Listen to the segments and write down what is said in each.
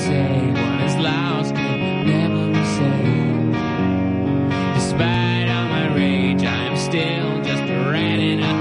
say what is lost can never be saved. Despite all my rage, I am still just a rat in a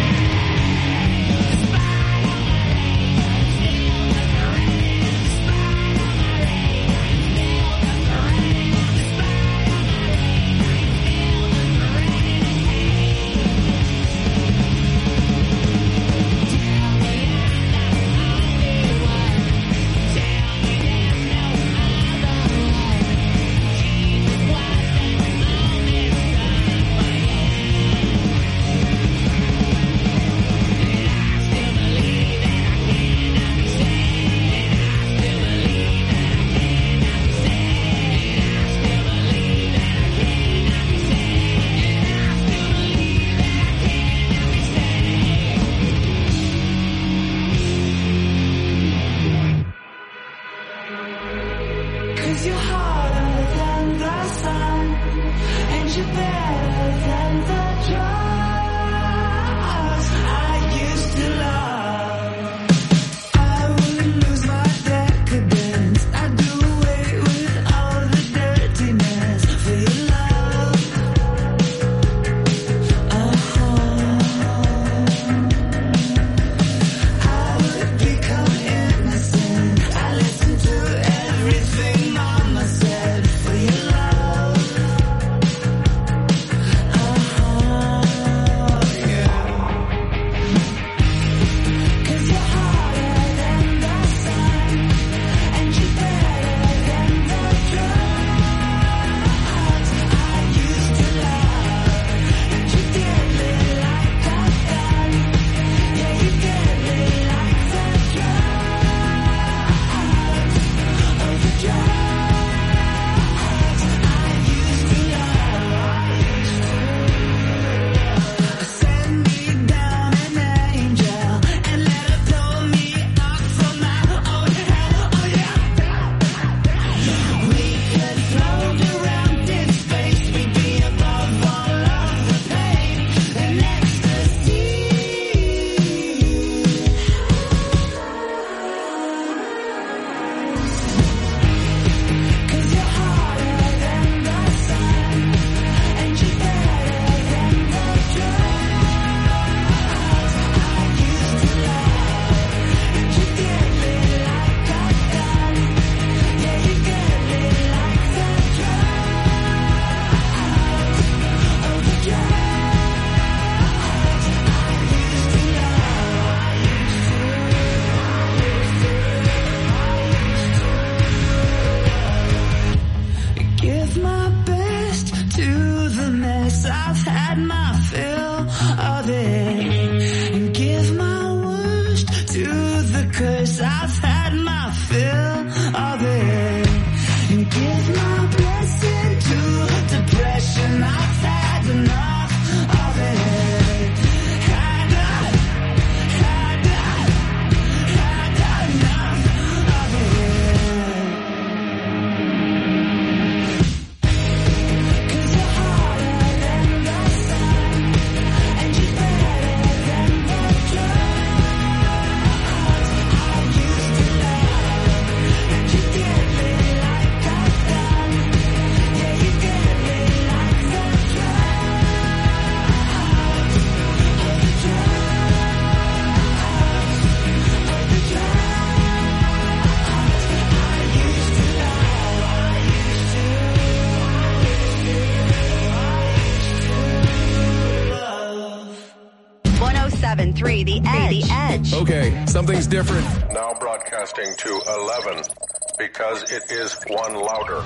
The Edge. Okay, something's different. Now broadcasting to 11 because it is one louder.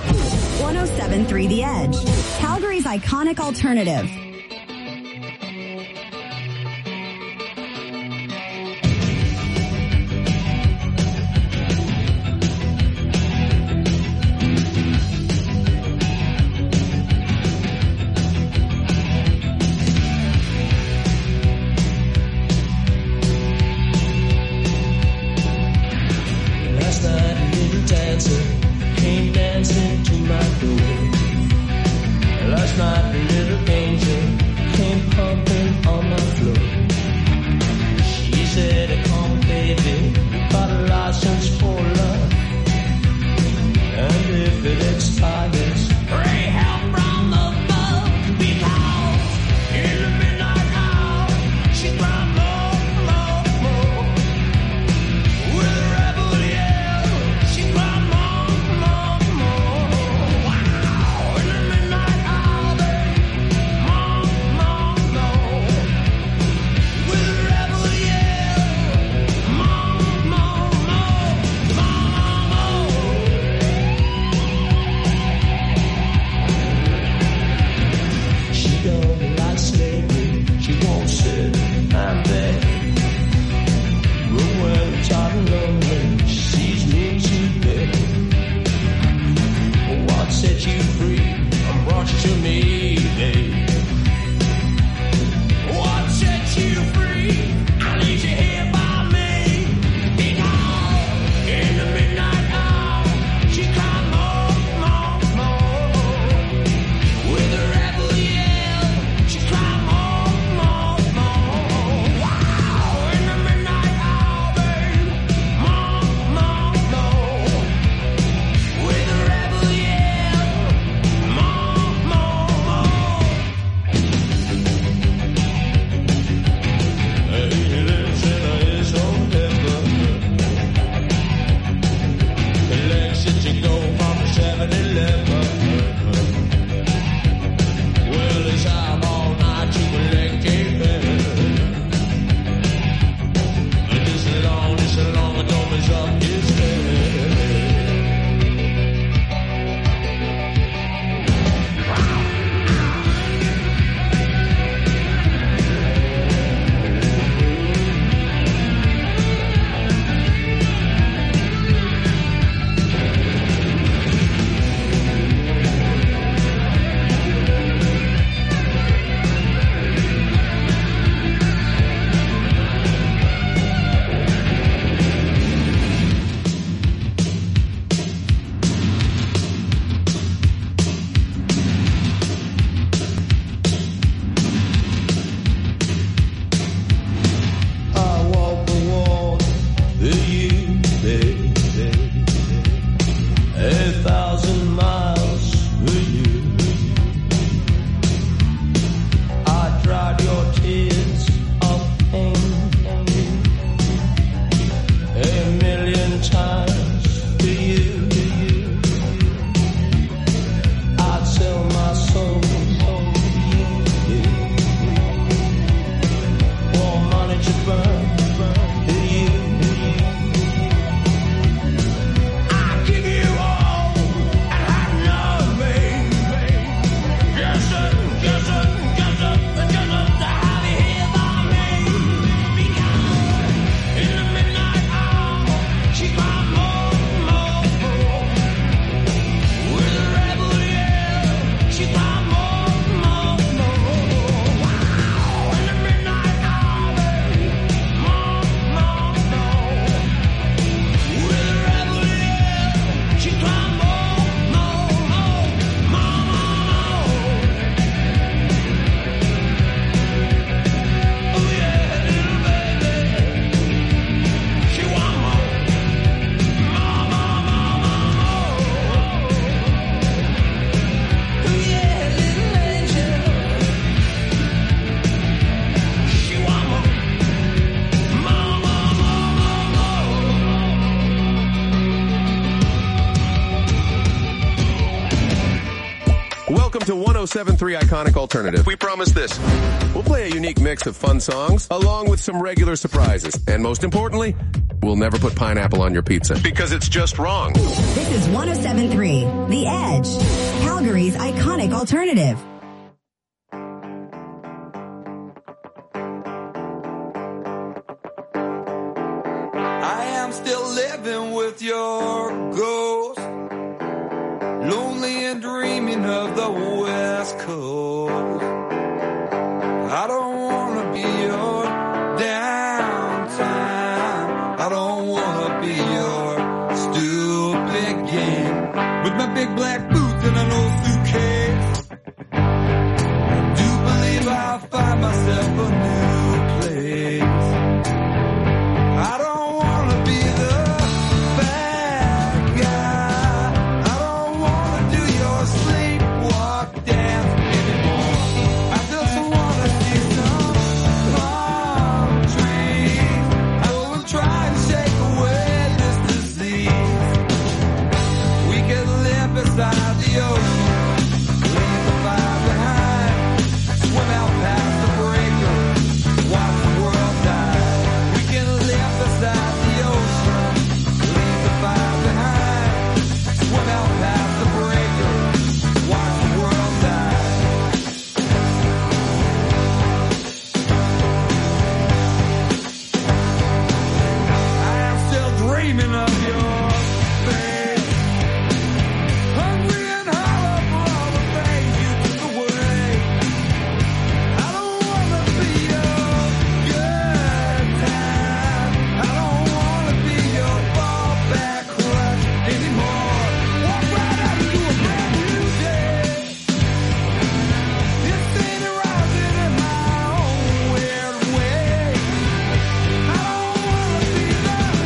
107.3 The Edge, Calgary's iconic alternative. Last night a little angel came pumping on my floor. She said, come baby, you got a license for love. to 107.3 Iconic Alternative. We promise this. We'll play a unique mix of fun songs along with some regular surprises. And most importantly, we'll never put pineapple on your pizza because it's just wrong. This is 107.3 The Edge, Calgary's iconic alternative. I am still living with your ghost, lonely and dreaming of the West Coast. I don't want to be your downtime. I don't want to be your stupid game. With my big black boots and an old suitcase, I do believe I'll find myself a new place. I don't want to be the bad guy. I don't want to do your sleepwalk dance anymore. I just want to see some palm trees. I will try to shake away this disease. We can live beside the ocean, leave the fire behind, swim out past the breaker, watch the world die. We can live beside the ocean, leave the fire behind, swim out past the breaker, watch the world die. I am still dreaming of your face, hungry and hollow for all the things you took away. I don't wanna be your good time. I don't wanna be your fallback crutch anymore. Walk right out into a brand new day. This ain't arising in my own weird way. I don't wanna be the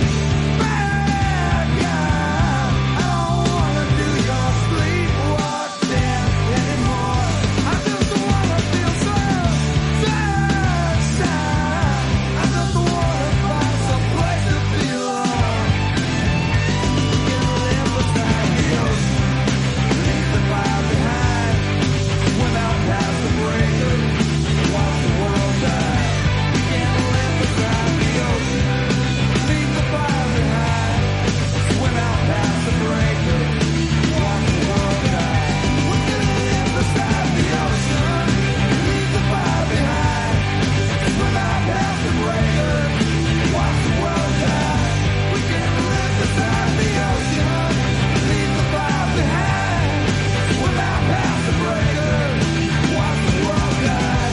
bad guy. I don't wanna do your sleepwalk dance anymore. I just wanna feel some sunshine. I just wanna find some place to belong. Get a live beside the ocean, leave the fire behind, swim out past the breaker, watch the world die. Get a live beside the ocean, leave the fire behind, swim out past the breaker, watch the world die. We're gonna live beside the ocean, leave the fire behind, swim out past the breaker, watch the world die. We're gonna live beside the ocean, leave the fire behind, swim out past the breaker, watch the world die.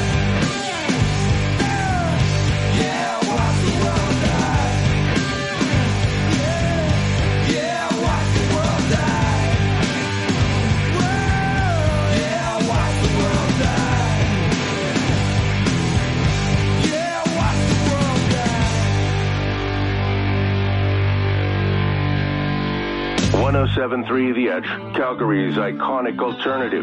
Yeah, watch the world die. Yeah, watch the world die. Yeah, watch the world die. Yeah, watch the world die. 107.3 The Edge, Calgary's iconic alternative.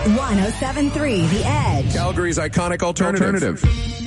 107.3 The Edge. Calgary's iconic alternative.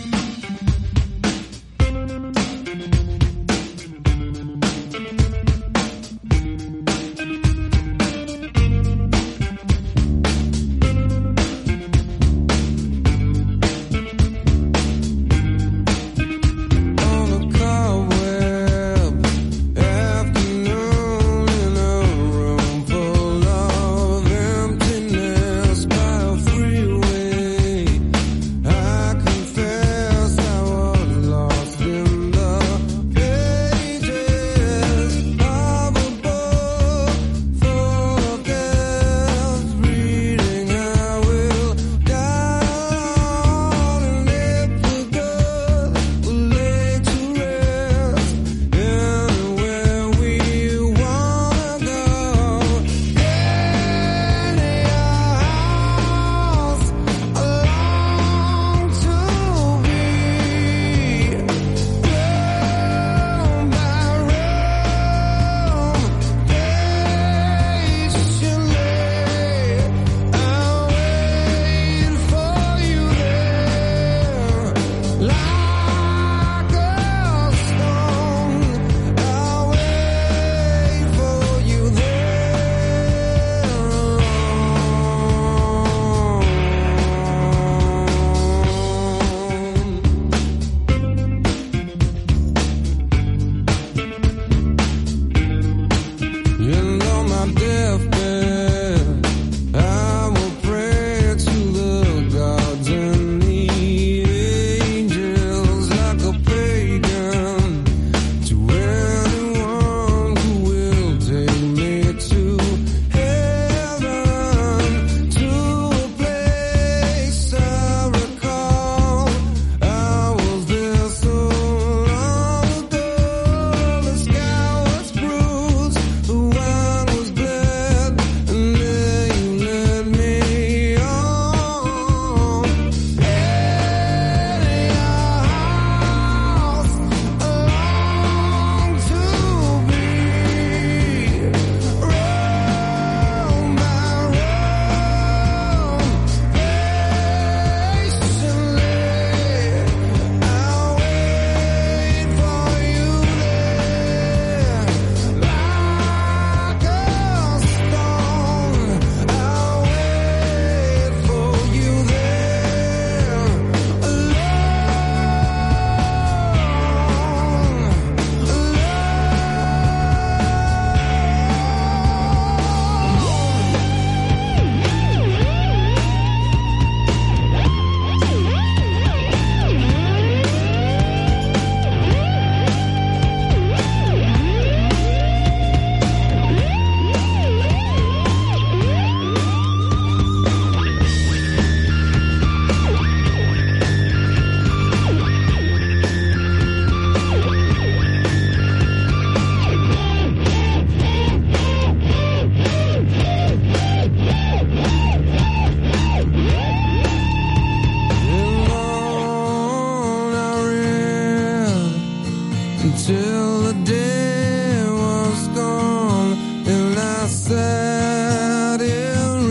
Until the day was gone and I sat in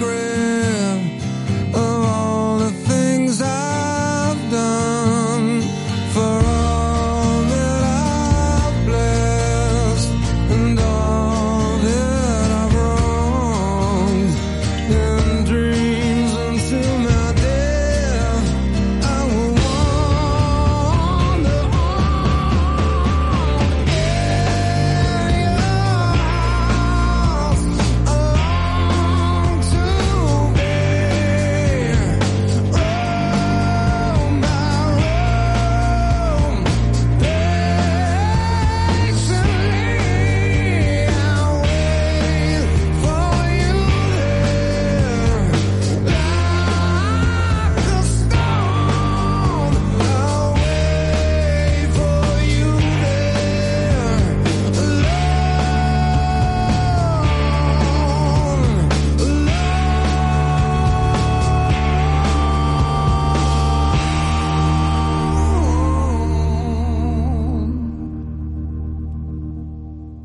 regret of all the things I've done, for all that I've blessed and all that I've wronged, in dreams until my death I will wander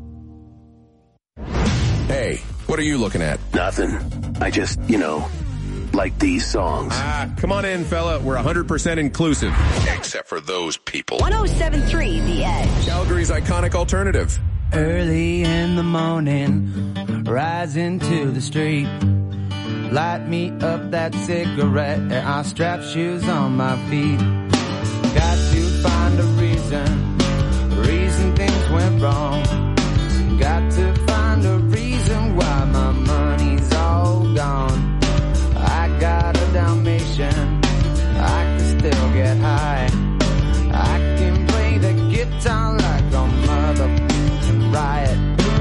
Hey, what are you looking at? Nothing. I just, like these songs. Come on in, fella. We're 100% inclusive. Except for those people. 107.3 The Edge. Calgary's iconic alternative. Early in the morning, rising to the street. Light me up that cigarette and I strap shoes on my feet. Got to find a reason things went wrong. Got to find a reason why my money's all gone. I got a Dalmatian, I can still get high. I can play the guitar like a motherfucking riot.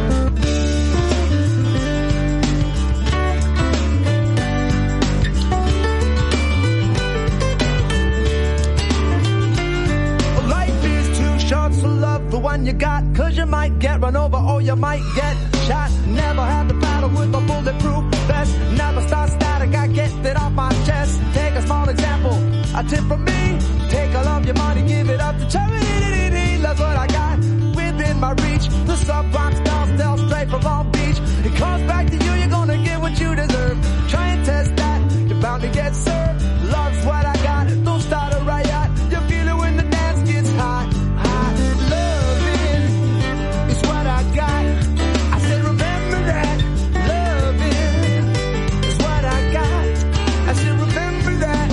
Life is too short, so love the one you got, 'cause you might get run over or you might get shot. Never had to battle with a bulletproof vest. Never start static, I get it off my chest. Take a small example, a tip from me. Take all of your money, give it up to charity. Look what I got within my reach. The subprime style straight from Long Beach. It comes back to you, you're gonna get what you deserve. Try and test that, you're bound to get served. Love's what I got, don't start a riot. You feel it when the dance gets hot. Loving is what I got. I said remember that. Loving is what I got. I said remember that.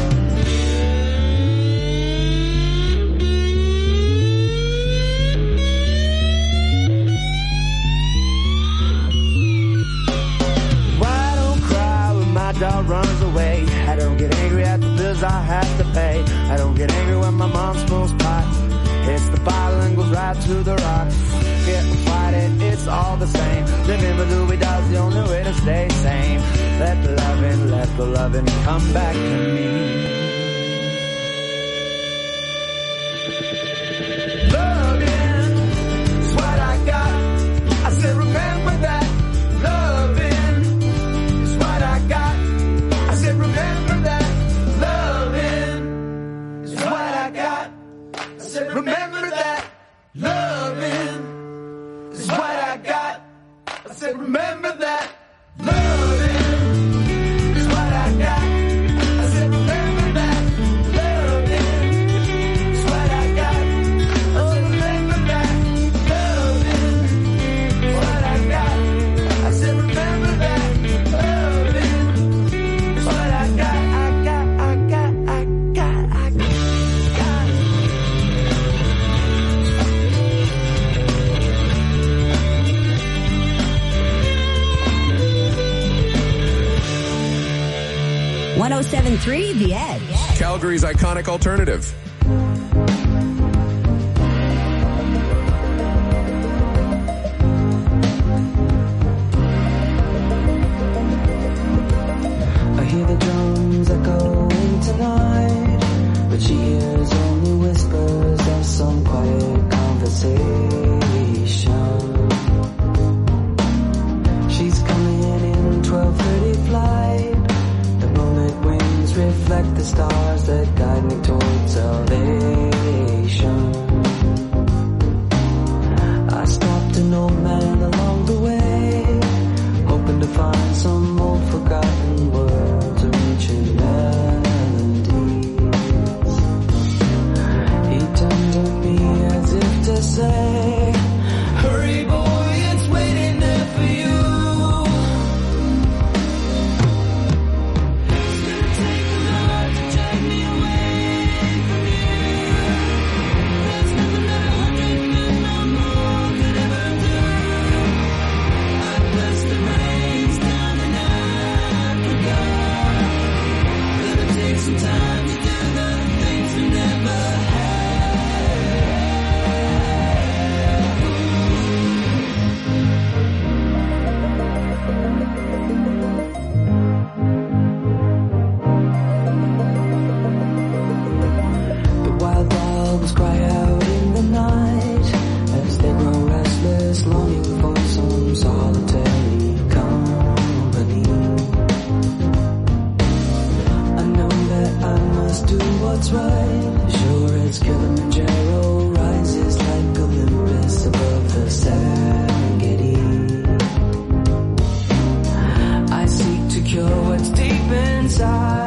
Why don't cry when my dog runs away? I don't get angry at the bills I have to pay. I don't get angry when my mom smokes pot. Hits the bottle and goes right to the rock. Get fight it, it's all the same. Living with Louis Dog's the only way to stay sane. Let the loving come back to me. Loving is what I got. I said remember that. Loving is what I got. I said remember that. Loving is what I got. I said remember that. Loving is what I got. I said remember that. Loving is what I got. I said remember that. Loving is what I got. I said remember that. Loving is what I got. I said remember that. Loving is what I got. I got. .3 The Edge. Calgary's iconic alternative. I hear the drums echoing tonight, but she hears only whispers of some quiet conversation. She's coming in 12:30 flight. The moonlit wings reflect the stars that guide me towards salvation. I stopped an old man along the way, hoping to find some old forgotten words or ancient melodies. He turned to me as if to say, hurry boy, it's waiting there for you. Inside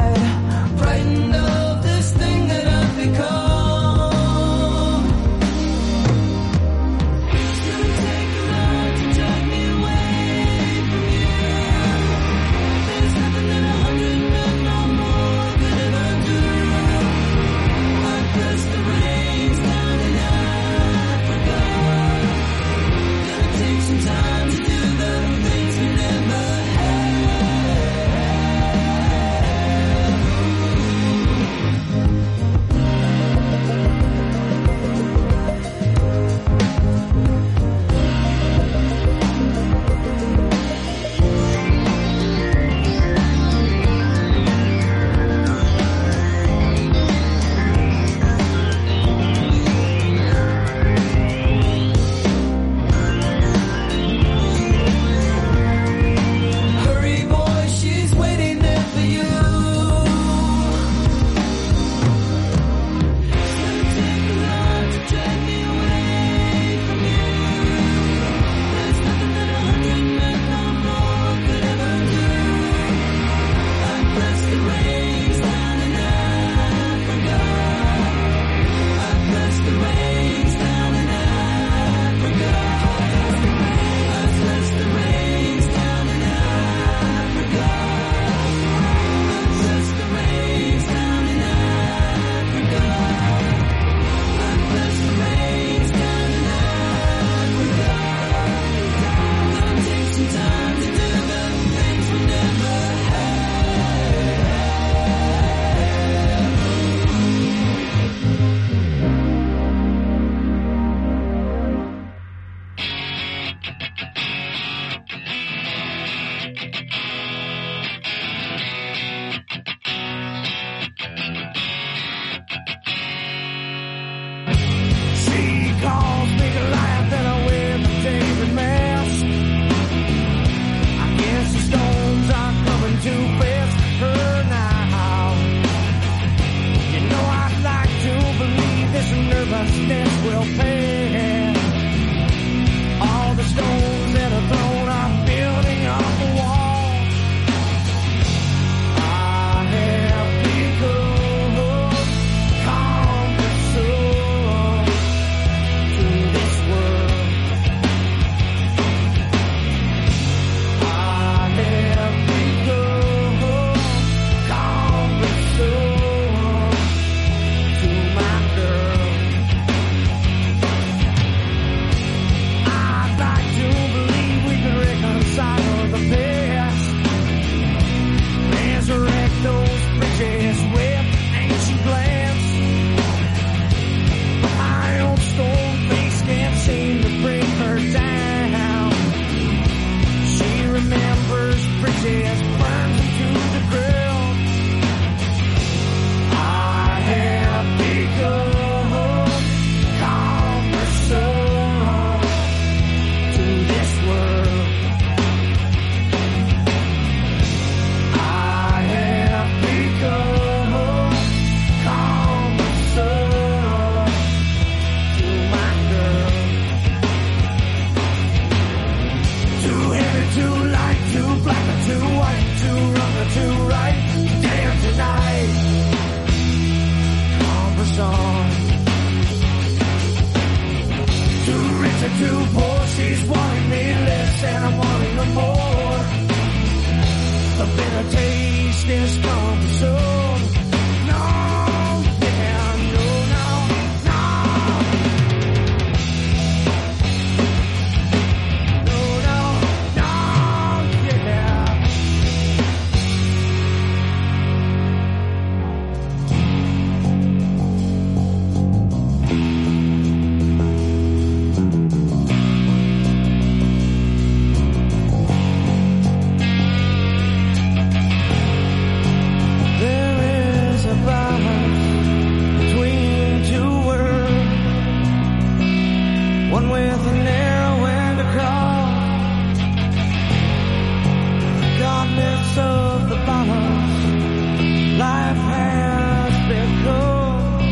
life has become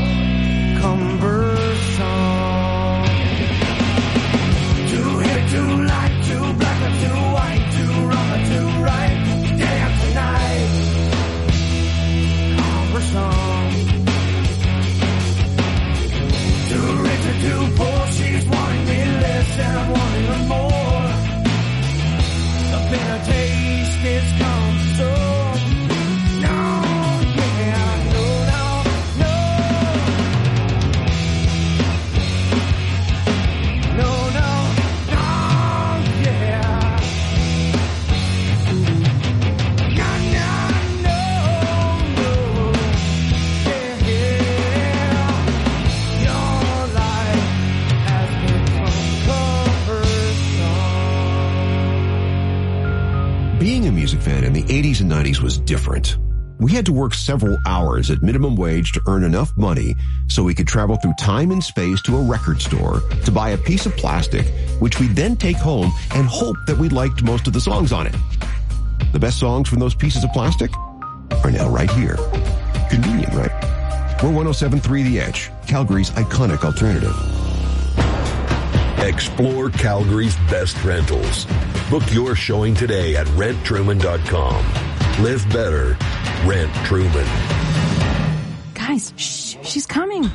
cumbersome. Too hip, too light, too black or too white, too wrong or too right, day after night, cumbersome. Too rich or too poor, she's wanting me less and I'm wanting her more. The bitter taste is come so. No, yeah, no, no, no. No, no, no, yeah. No, no, no, no. Yeah, yeah. Your life has become cumbersome. Being a music fan in the 80s and 90s was different. We had to work several hours at minimum wage to earn enough money so we could travel through time and space to a record store to buy a piece of plastic, which we'd then take home and hope that we liked most of the songs on it. The best songs from those pieces of plastic are now right here. Convenient, right? We're 107.3 The Edge, Calgary's iconic alternative. Explore Calgary's best rentals. Book your showing today at renttruman.com. Live better. Rent Truman. Guys, shh, she's coming.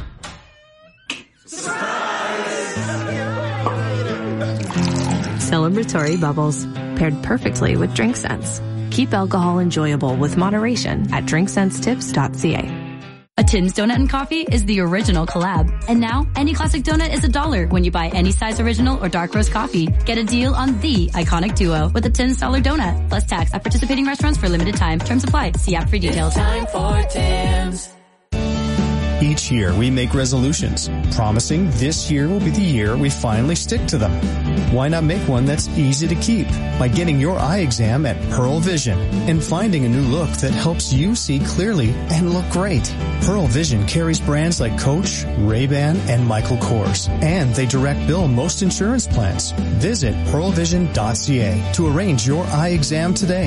Celebratory bubbles, paired perfectly with Drink Sense. Keep alcohol enjoyable with moderation at drinksensetips.ca. A Tins Donut and Coffee is the original collab. And now, any classic donut is $1 when you buy any size original or dark roast coffee. Get a deal on the iconic duo with a $10 donut, plus tax at participating restaurants for limited time. Terms apply. See app for details. Time for Tins. Each year we make resolutions, promising this year will be the year we finally stick to them. Why not make one that's easy to keep by getting your eye exam at Pearl Vision and finding a new look that helps you see clearly and look great. Pearl Vision carries brands like Coach, Ray-Ban, and Michael Kors, and they direct bill most insurance plans. Visit pearlvision.ca to arrange your eye exam today.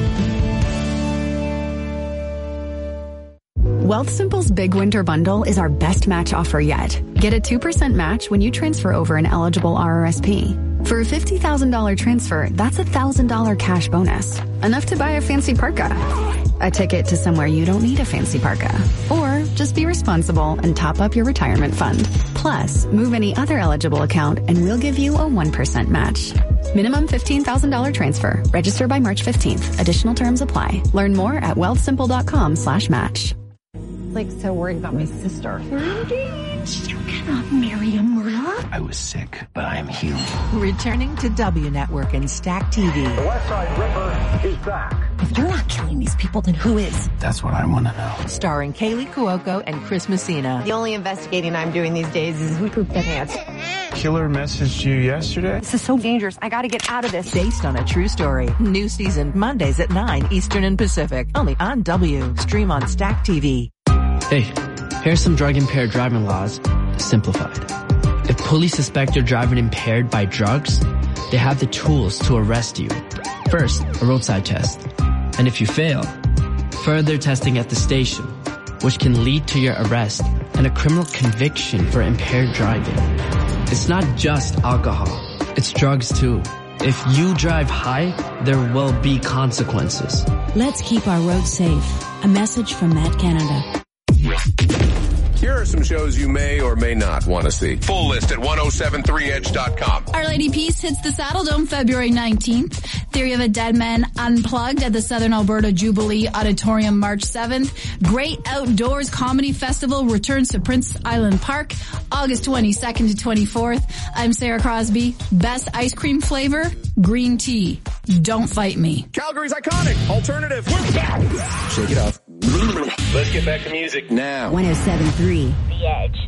Wealthsimple's Big Winter Bundle is our best match offer yet. Get a 2% match when you transfer over an eligible RRSP. For a $50,000 transfer, that's $1,000 cash bonus. Enough to buy a fancy parka. A ticket to somewhere you don't need a fancy parka. Or just be responsible and top up your retirement fund. Plus, move any other eligible account and we'll give you a 1% match. Minimum $15,000 transfer. Register by March 15th. Additional terms apply. Learn more at wealthsimple.com/match. Like, so worried about my sister. You're engaged. You cannot marry a murderer. I was sick, but I am healed. Returning to W Network and Stack TV. The West Side Ripper is back. If you're not killing these people, then who is? That's what I want to know. Starring Kaylee Cuoco and Chris Messina. The only investigating I'm doing these days is who pooped their pants. Killer messaged you yesterday? This is so dangerous. I gotta get out of this. Based on a true story. New season Mondays at 9 Eastern and Pacific. Only on W. Stream on Stack TV. Hey, here's some drug-impaired driving laws, simplified. If police suspect you're driving impaired by drugs, they have the tools to arrest you. First, a roadside test. And if you fail, further testing at the station, which can lead to your arrest and a criminal conviction for impaired driving. It's not just alcohol, it's drugs too. If you drive high, there will be consequences. Let's keep our roads safe. A message from Matt Canada. Here are some shows you may or may not want to see. Full list at 1073edge.com. Our Lady Peace hits the Saddle Dome February 19th. Theory of a Dead Man Unplugged at the Southern Alberta Jubilee Auditorium March 7th. Great Outdoors Comedy Festival returns to Prince Island Park August 22nd to 24th. I'm Sarah Crosby. Best ice cream flavor? Green tea. Don't fight me. Calgary's iconic alternative. We're back. Shake it off. Let's get back to music now. 107.3 The Edge.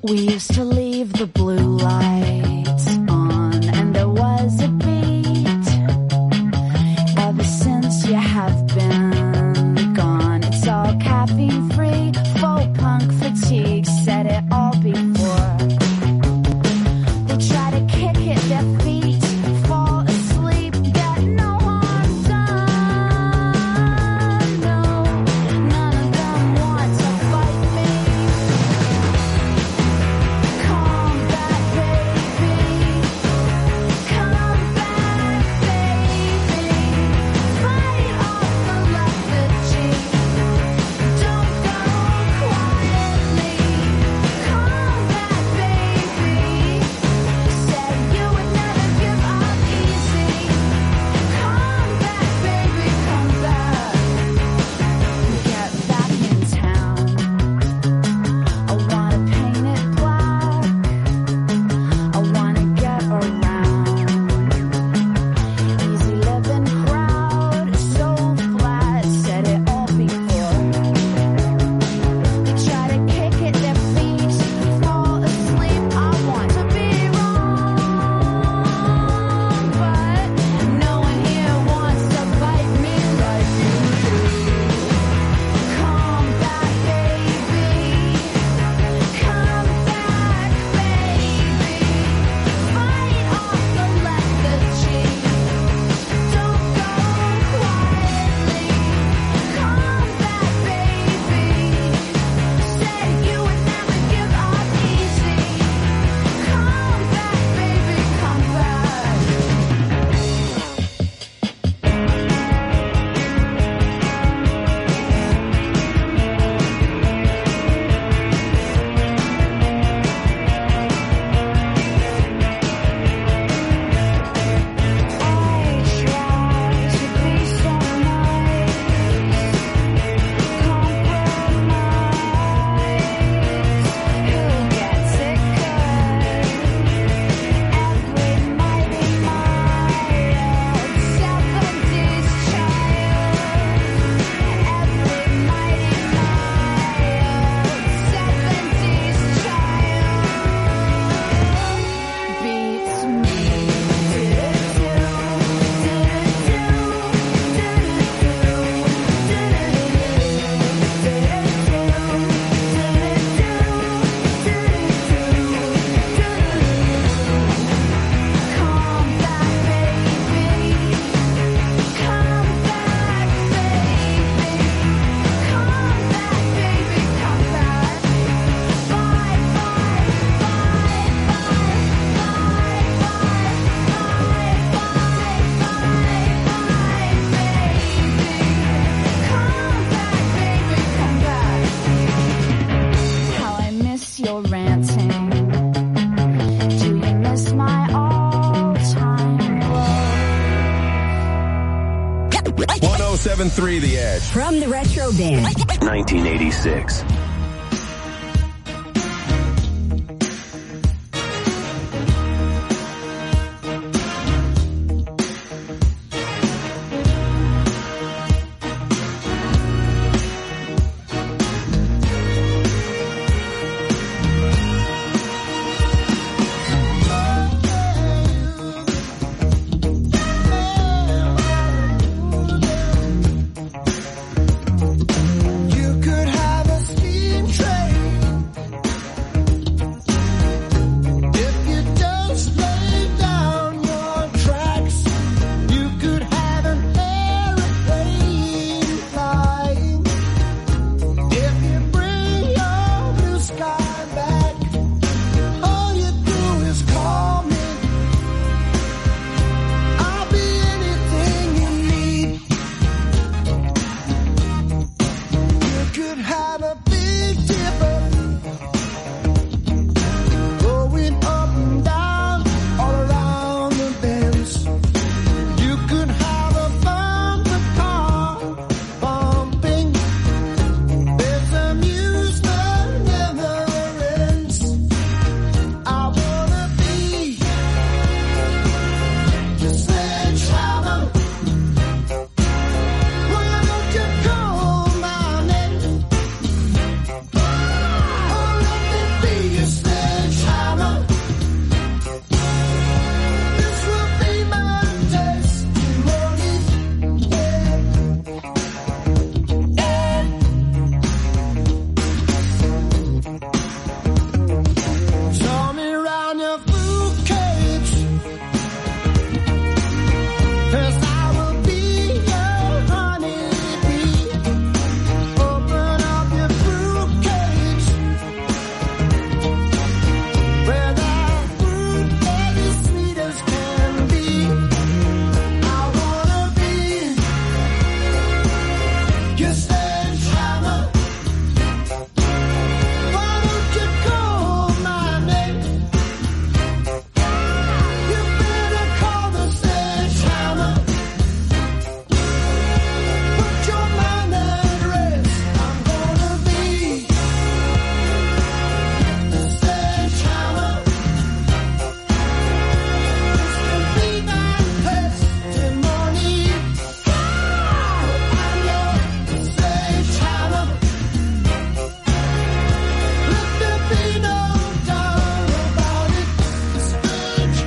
We used to leave the blue lights on, and there was a beat. Ever since you have been gone, it's all caffeine free, faux punk fatigue, said it all before. They try to kick at their feet, fall asleep, get no harm done. No, none of them want to fight me. Come back, baby. Come back, baby. Fight off the lethargy. Don't go quietly. Come back, baby. Said you would never give up easy. Come back, baby, come back. Get back in town. I wanna paint it black. I wanna get around. Easy living crowd, so flat, said it all before. They try to kick at their feet, fall asleep. I want to be wrong, but no one here wants to fight me like you do. Come back, baby. Come back, baby. Fight off the lethargy. Don't go quietly. Come back, baby. Said you would never give up easy. Come back, baby, come back. I try to be so nice, compromise. Who gets it good? Every mighty mild 70s child. Every mighty mild 70s child beats me. Come back, baby. Come back, baby. Come back, baby. Come back. Bye, bye, bye, bye, how I miss your ranting. Do you miss my all-time love? 1073 The Edge. From the Retro Band. 1986. You could have a steal. You said, Chama, why don't you call my name? You better call the sledgehammer. Put your mind at rest. I'm gonna be the sledgehammer. This can be my testimony. I'm your sledgehammer. Let there be no doubt about it. The sledge,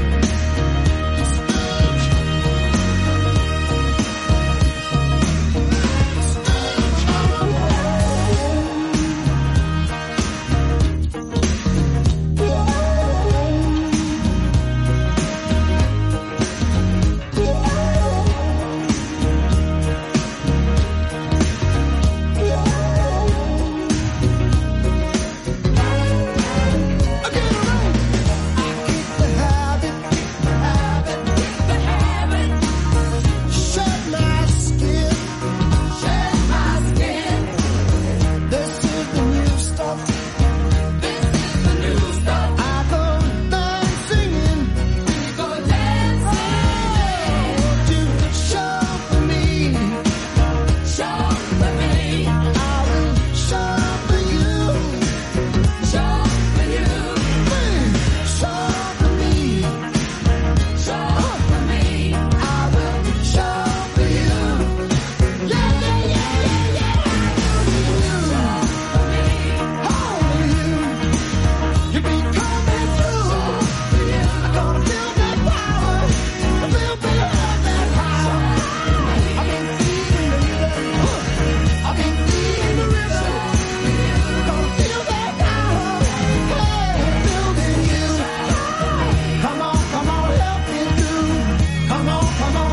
shed my skin. This is the new stuff. I go down singing. Oh, you show for me. I will show for you. Show for me. I will show for you. Yeah. You be coming through. I'm gonna feel that power. I feel that power. I've been feeling the rhythm. I've been feeling the rhythm. Gonna feel that power. Hey, building you. Come on, help me through. Come on, help me.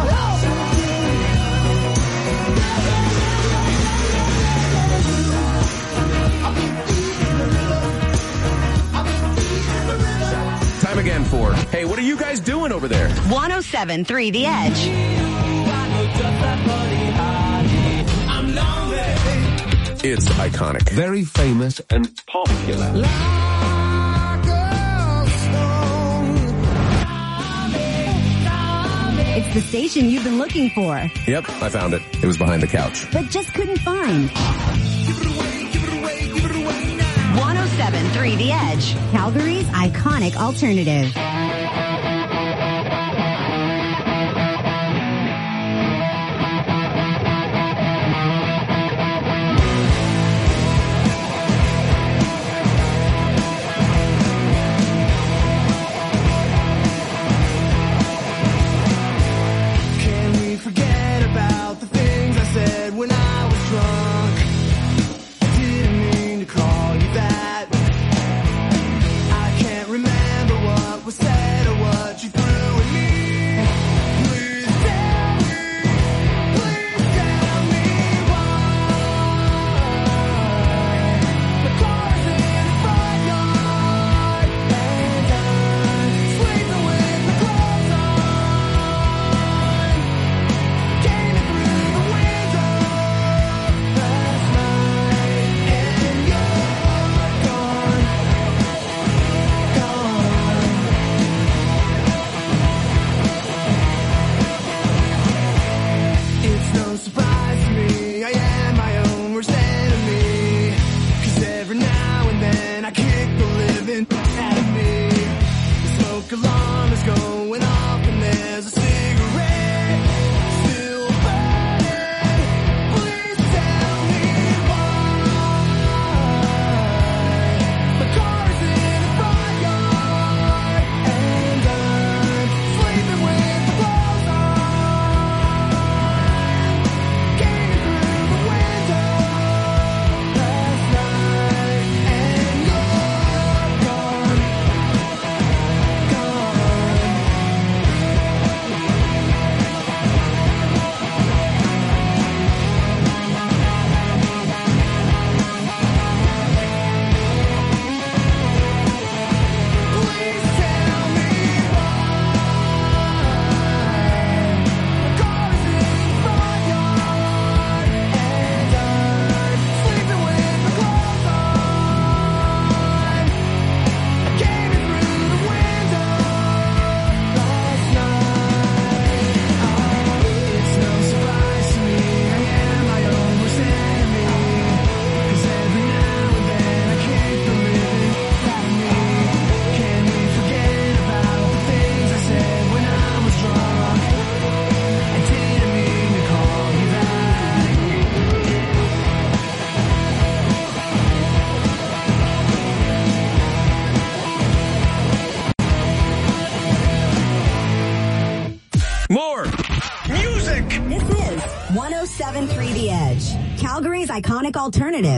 I've been feeling the rhythm. I've been feeling the rhythm. Time again for, hey, what are you guys doing over there? 107.3 The Edge. It's iconic. Very famous and popular. It's the station you've been looking for, Yep, I found it. It was behind the couch. but just couldn't find. 107.3 The Edge, Calgary's iconic alternative. Can we forget about the things I said when I was drunk? I didn't mean to call you that. I can't remember what was said. Calgary's iconic alternative.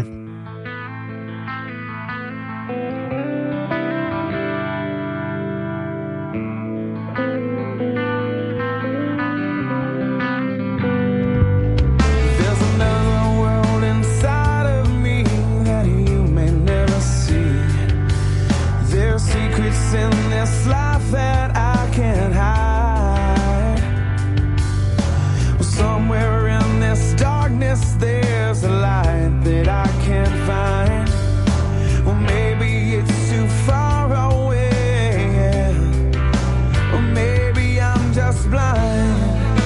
There's another world inside of me that you may never see. There's secrets in this life that I can't hide. Well, somewhere in this darkness there's a light that I can't find. Well, maybe it's too far away, or maybe I'm just blind.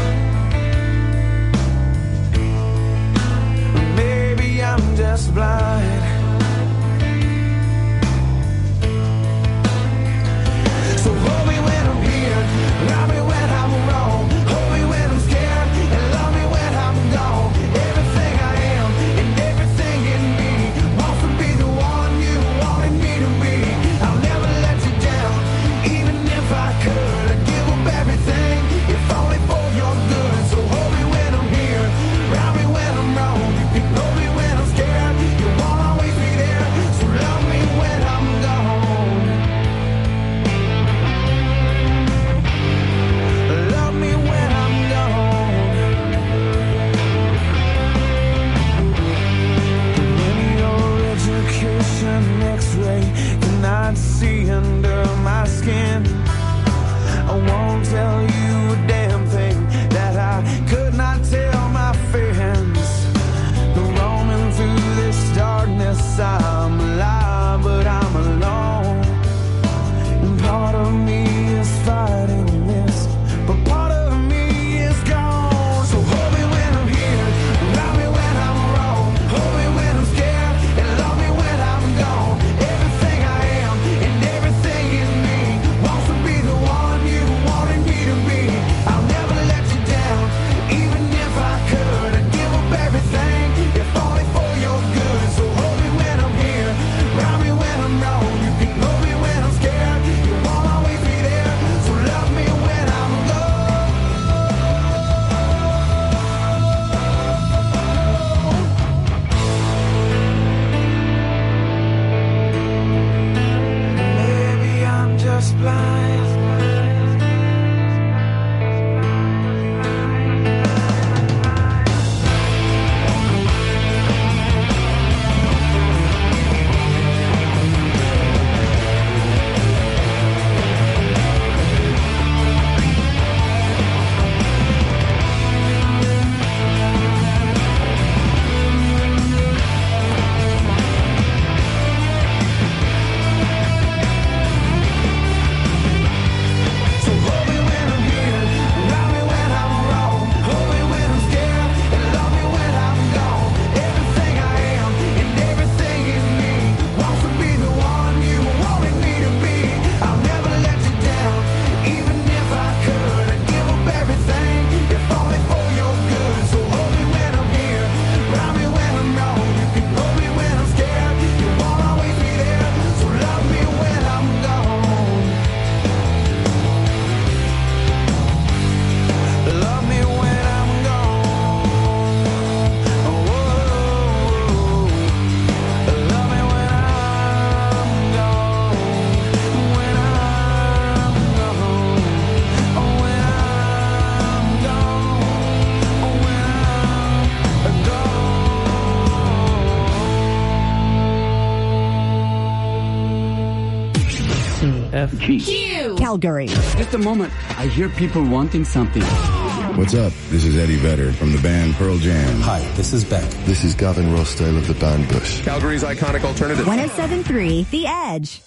Maybe I'm just blind. So hold me when I'm here, love me when I'm wrong, hold me when I'm scared, and love me when I'm gone. Everything I am and everything in me wants to be the one you wanted me to be. I'll never let you down, even if I could. I'd give up everything, if only for your good. So hold me when I'm here, love me when I'm wrong. You can hold me when I'm scared, you won't always be there. So love me when I'm gone. Love me when I'm gone. When your education X-ray cannot see under my skin, I won't tell you a damn thing that I could not tell my friends. Roaming through this darkness, I'm alive, but I'm alone. And part of me is fighting this, but part of me is gone. So hold me when I'm here, love me when I'm wrong, hold me when I'm scared, and love me when I'm gone. Everything I am and everything in me wants to be the one you wanted me to be. I'll never let you down, even if I could. I'd give up everything, if only for your good. So hold me when I'm here, love me when I'm wrong. You can hold me when I'm scared, you won't always be there. So love me when I'm gone. Maybe I'm just blind. So hold me when I'm here, love me when I'm wrong, hold me when I'm scared, and love me when I'm gone. Everything I am and everything in me wants to be the one you wanted me to be. I'll never let you down, even if I could. I'd give up everything, if only for your good. So hold me when I'm here, love me when I'm wrong. You can hold me when I'm scared, you won't always be there. So love me when I'm gone. Love me when I'm gone. Oh, love me when I'm gone. When I'm gone. Oh, when I'm gone. Oh, when I'm gone. CFG. Calgary. Just a moment. I hear people wanting something. What's up? This is Eddie Vedder from the band Pearl Jam. Hi, this is Beck. This is Gavin Rossdale of the band Bush. Calgary's iconic alternative. 107.3 The Edge.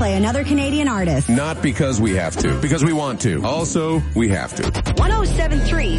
play another Canadian artist. Not because we have to, because we want to. Also, we have to. 107.3